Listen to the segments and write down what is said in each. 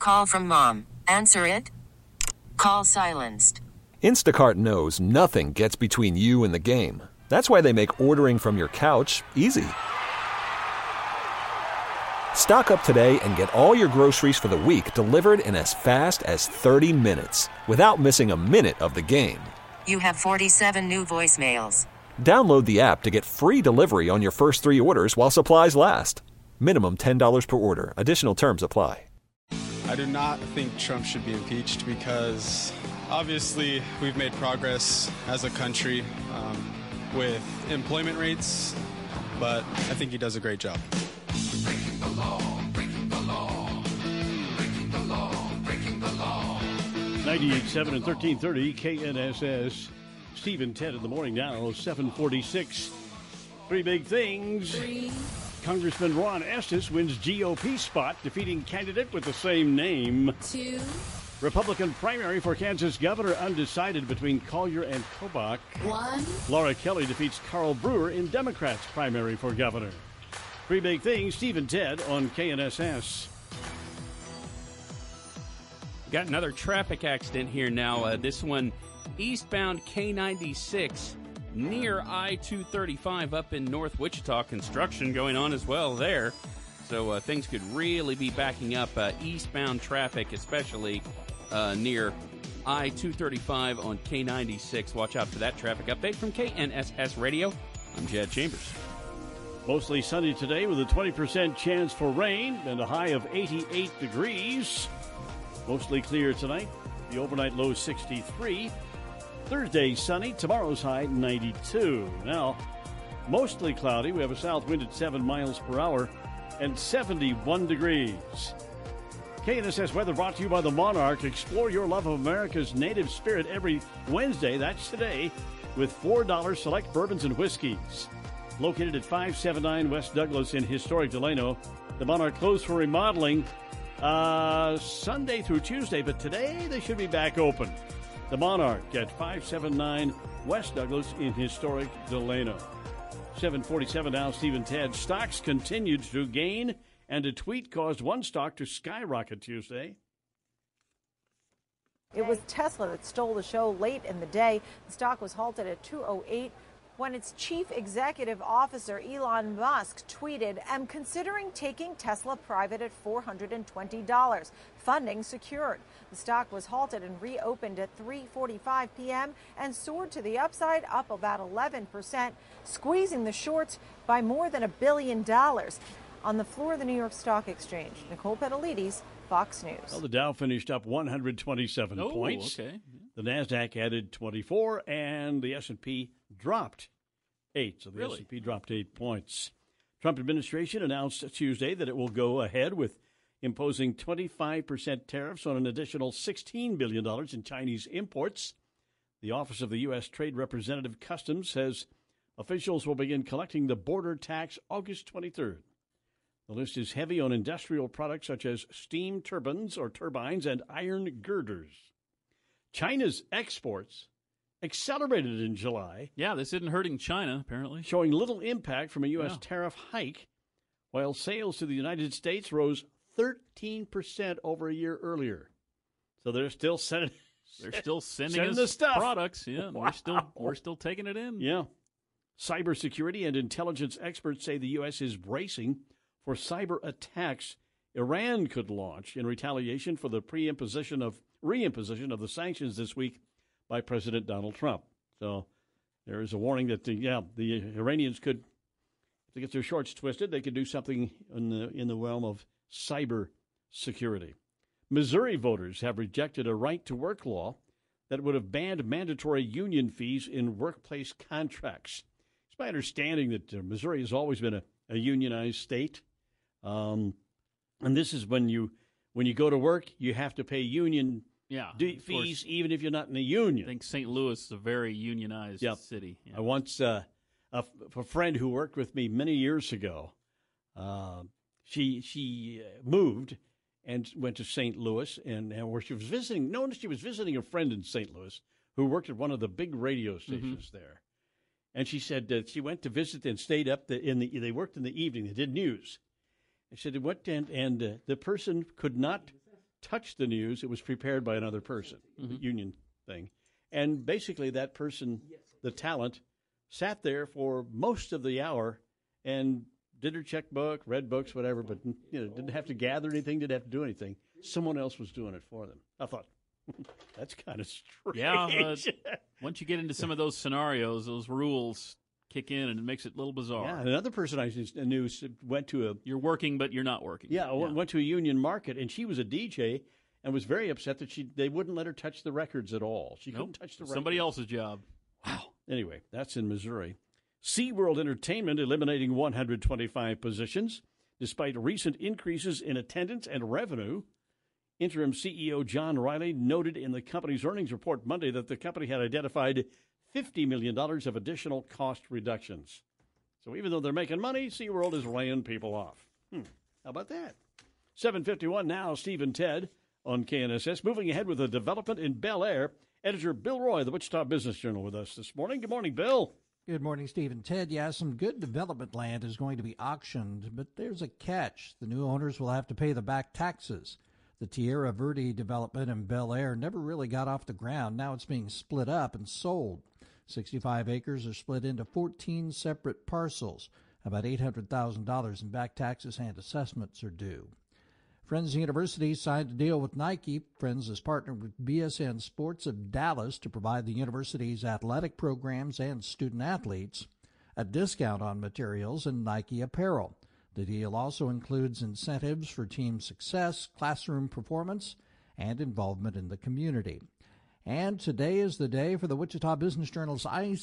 Call from mom. Answer it. Call silenced. Instacart knows nothing gets between you and the game. That's why they make ordering from your couch easy. Stock up today and get all your groceries for the week delivered in as fast as 30 minutes without missing a minute of the game. You have 47 new voicemails. Download the app to get free delivery on your first 3 orders while supplies last. Minimum $10 per order. Additional terms apply. I do not think Trump should be impeached because obviously we've made progress as a country with employment rates, but I think he does a great job. Breaking the law, breaking the law, breaking the law, breaking the law. 98.7 and 1330 KNSS. Steve and Ted in the morning now, 746. Three big things. Congressman Ron Estes wins GOP spot, defeating candidate with the same name. 2. Republican primary for Kansas governor undecided between Collier and Kobach. 1. Laura Kelly defeats Carl Brewer in Democrats' primary for governor. Three big things, Steve and Ted on KNSS. Got another traffic accident here now. This one eastbound K96 near I-235 up in North Wichita. Construction going on as well there. So things could really be backing up eastbound traffic, especially near I-235 on K96. Watch out for that traffic update from KNSS Radio. I'm Jed Chambers. Mostly sunny today with a 20% chance for rain and a high of 88 degrees. Mostly clear tonight. The overnight low 63. Thursday sunny. Tomorrow's high 92. Now, mostly cloudy. We have a south wind at 7 miles per hour and 71 degrees. KNSS weather brought to you by the Monarch. Explore your love of America's native spirit every Wednesday. That's today with $4 select bourbons and whiskeys. Located at 579 West Douglas in historic Delano. The Monarch closed for remodeling Sunday through Tuesday, but today they should be back open. The Monarch at 579 West Douglas in historic Delano. 747 now, Steve and Ted. Stocks continued to gain, and a tweet caused one stock to skyrocket Tuesday. It was Tesla that stole the show late in the day. The stock was halted at 208 when its chief executive officer, Elon Musk, tweeted, "I'm considering taking Tesla private at $420. Funding secured." The stock was halted and reopened at 3:45 p.m. and soared to the upside, up about 11%, squeezing the shorts by more than $1 billion. On the floor of the New York Stock Exchange, Nicole Petalides, Fox News. Well, the Dow finished up 127 points. Okay. The NASDAQ added 24, and the S&P dropped 8. So the S&P dropped 8 points. Trump administration announced Tuesday that it will go ahead with imposing 25% tariffs on an additional $16 billion in Chinese imports. The Office of the U.S. Trade Representative Customs says officials will begin collecting the border tax August 23rd. The list is heavy on industrial products such as steam turbines and iron girders. China's exports accelerated in July. Yeah, this isn't hurting China, apparently. Showing little impact from a U.S. tariff hike, while sales to the United States rose 13% over a year earlier. So they're still sending sending us the stuff. Products. Yeah, Wow. we're still taking it in. Yeah. Cybersecurity and intelligence experts say the U.S. is bracing for cyber attacks Iran could launch in retaliation for the reimposition of the sanctions this week by President Donald Trump. So there is a warning that the Iranians could, if they get their shorts twisted, they could do something in the realm of cyber security. Missouri voters have rejected a right-to-work law that would have banned mandatory union fees in workplace contracts. It's my understanding that Missouri has always been a unionized state. And this is when you go to work, you have to pay union fees even if you're not in a union. I think St. Louis is a very unionized city. Yeah. I once, a friend who worked with me many years ago, she moved and went to St. Louis, and where she was visiting. Notice she was visiting a friend in St. Louis who worked at one of the big radio stations there. And she said that she went to visit and stayed up. They worked in the evening. They did news. And she said they went and the person could not touch the news. It was prepared by another person, the union thing. And basically that person, the talent, sat there for most of the hour and did her checkbook, read books, whatever, but didn't have to gather anything, didn't have to do anything. Someone else was doing it for them. I thought, that's kind of strange. Yeah, once you get into some of those scenarios, those rules kick in, and it makes it a little bizarre. Yeah, another person I knew went to a... You're working, but you're not working. Yeah, went to a union market, and she was a DJ and was very upset that they wouldn't let her touch the records at all. She couldn't touch the records. Somebody else's job. Wow. Anyway, that's in Missouri. SeaWorld Entertainment eliminating 125 positions despite recent increases in attendance and revenue. Interim CEO John Riley noted in the company's earnings report Monday that the company had identified $50 million of additional cost reductions. So even though they're making money, SeaWorld is laying people off. How about that? 7:51 now, Steve and Ted on KNSS. Moving ahead with a development in Bel Air. Editor Bill Roy, the Wichita Business Journal, with us this morning. Good morning, Bill. Good morning, Steve and Ted. Yeah, some good development land is going to be auctioned, but there's a catch. The new owners will have to pay the back taxes. The Tierra Verde development in Bel Air never really got off the ground. Now it's being split up and sold. 65 acres are split into 14 separate parcels. About $800,000 in back taxes and assessments are due. Friends University signed a deal with Nike. Friends has partnered with BSN Sports of Dallas to provide the university's athletic programs and student athletes a discount on materials and Nike apparel. The deal also includes incentives for team success, classroom performance, and involvement in the community. And today is the day for the Wichita Business Journal's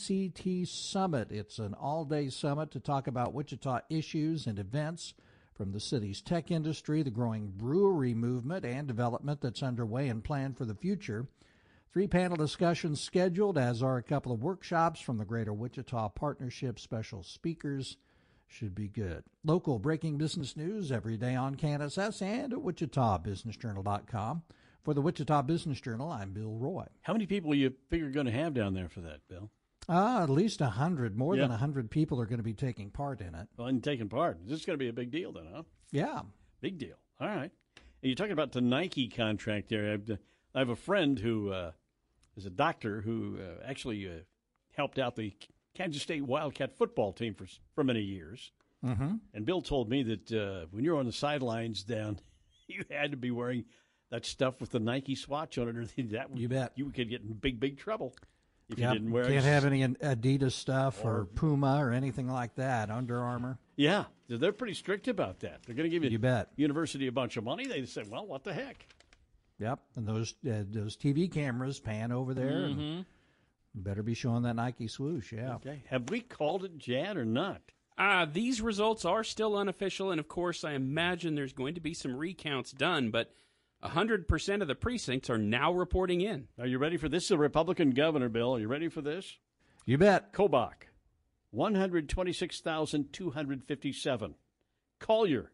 ICT Summit. It's an all-day summit to talk about Wichita issues and events from the city's tech industry, the growing brewery movement, and development that's underway and planned for the future. 3 panel discussions scheduled, as are a couple of workshops from the Greater Wichita Partnership. Special speakers. Should be good. Local breaking business news every day on KNSS and at WichitaBusinessJournal.com. For the Wichita Business Journal, I'm Bill Roy. How many people you figure are going to have down there for that, Bill? At least 100. More than 100 people are going to be taking part in it. Well, and taking part. This is going to be a big deal then, huh? Yeah. Big deal. All right. And you're talking about the Nike contract there. I have a friend who is a doctor who actually helped out the Kansas State Wildcat football team for many years. Mm-hmm. And Bill told me that when you're on the sidelines down, you had to be wearing that stuff with the Nike swatch on it. You bet. You could get in big trouble if you didn't wear it. Can't have any Adidas stuff or Puma or anything like that, Under Armour. Yeah, they're pretty strict about that. They're going to give you bet. University a bunch of money. They say, well, what the heck? Yep, and those TV cameras pan over there. Mm-hmm. And you better be showing that Nike swoosh, yeah. Okay. Have we called it, Jan, or not? These results are still unofficial, and of course I imagine there's going to be some recounts done, but 100% of the precincts are now reporting in. Are you ready for this? A Republican governor, Bill. Are you ready for this? You bet. Kobach, 126,257. Collier,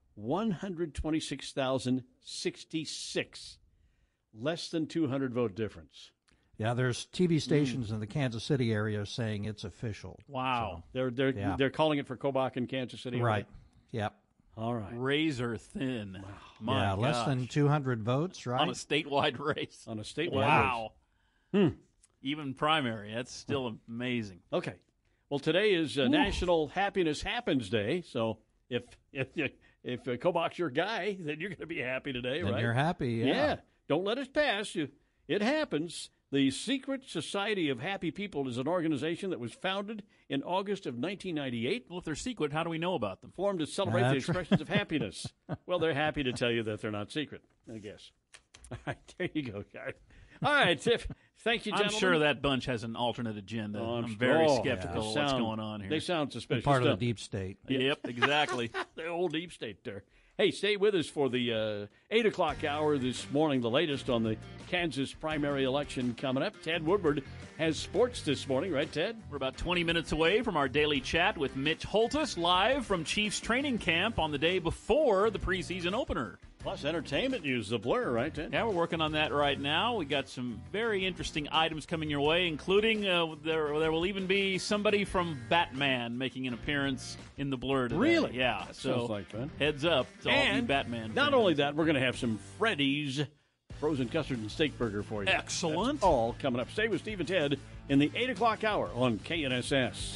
126,066. Less than 200 vote difference. Yeah, there's TV stations in the Kansas City area saying it's official. Wow. So they're calling it for Kobach in Kansas City? Right. Yep. All right. Razor thin. Wow. My gosh. Less than 200 votes, right? On a statewide race. On a statewide wow. race. Even primary. That's still amazing. Okay. Well, today is National Happiness Happens Day, so if Kobach's your guy, then you're going to be happy today, then right? You're happy, yeah. Don't let it pass. It happens. The Secret Society of Happy People is an organization that was founded in August of 1998. Well, if they're secret, how do we know about them? Formed to celebrate the expressions of happiness. Well, they're happy to tell you that they're not secret, I guess. All right, there you go, guys. All right, Tiff. Thank you, gentlemen. I'm sure that bunch has an alternate agenda. I'm very skeptical of what's going on here. They sound suspicious. Part of the deep state. Yep, exactly. The old deep state there. Hey, stay with us for the 8 o'clock hour this morning, the latest on the Kansas primary election coming up. Ted Woodward has sports this morning, right, Ted? We're about 20 minutes away from our daily chat with Mitch Holtus, live from Chiefs training camp on the day before the preseason opener. Plus entertainment news, the Blur, right, Ted? Yeah, we're working on that right now. We got some very interesting items coming your way, including there will even be somebody from Batman making an appearance in the Blur today. Really? Yeah. That so sounds like fun. Heads up to all you Batman Not fans. only that, we're going to have some Freddy's frozen custard and steak burger for you. Excellent. That's all coming up. Stay with Steve and Ted in the 8 o'clock hour on KNSS.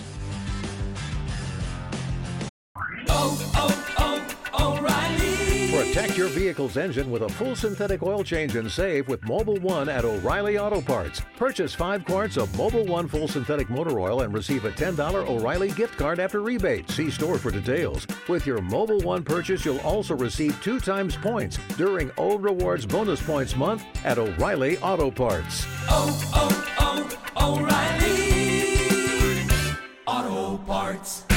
O'Reilly. Protect your vehicle's engine with a full synthetic oil change and save with Mobile One at O'Reilly Auto Parts. Purchase 5 quarts of Mobile One full synthetic motor oil and receive a $10 O'Reilly gift card after rebate. See store for details. With your Mobile One purchase, you'll also receive 2 times points during O Rewards Bonus Points Month at O'Reilly Auto Parts. O'Reilly Auto Parts.